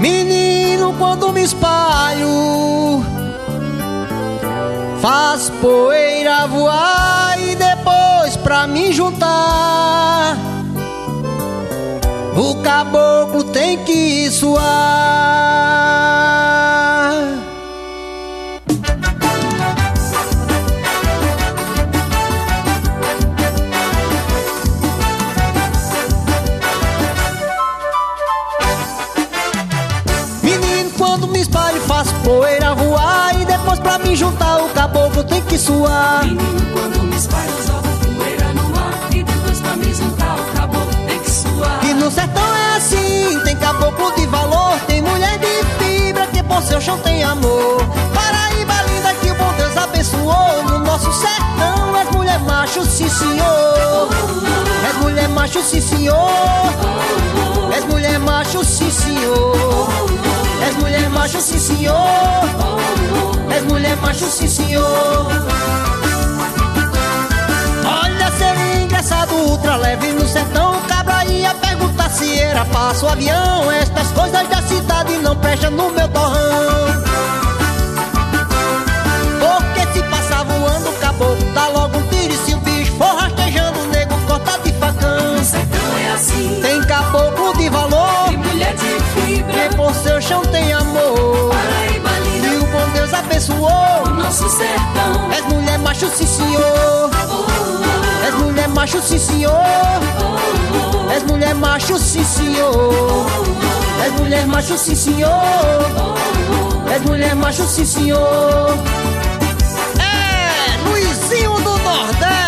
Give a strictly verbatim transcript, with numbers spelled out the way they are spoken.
Menino, quando me espalho, faz poeira voar e depois pra me juntar, o caboclo tem que suar. Menino, quando me espalho, faço poeira voar e depois pra me juntar, o caboclo tem que suar. Menino, quando me espalho, jogo poeira no ar e depois pra me juntar, o caboclo tem que suar. E no sertão é assim, tem caboclo de valor, tem mulher de fibra que por seu chão tem amor. Paraíba linda que o bom Deus abençoou, no nosso sertão és mulher macho, sim senhor. És mulher macho, sim senhor. És mulher macho, sim senhor. És mulher macho, sim senhor. És mulher macho, sim senhor. Olha, seria engraçado ultra leve no sertão, cabra ia perguntar se era passo avião. Estas coisas da cidade não prestam no meu torrão, porque se passar voando o caboclo dá logo um tiro, e se o bicho for rastejando o nego corta de facão. No sertão é assim, tem caboclo de valor, tem mulher de fibra que por seu chão tem amor. Paraíba linda, E o bom Deus abençoou o nosso sertão. És mulher macho, sim senhor. És mulher macho, sim senhor. És mulher macho, sim senhor. És mulher macho, sim senhor. És mulher macho, sim senhor. É Luizinho do Nordeste.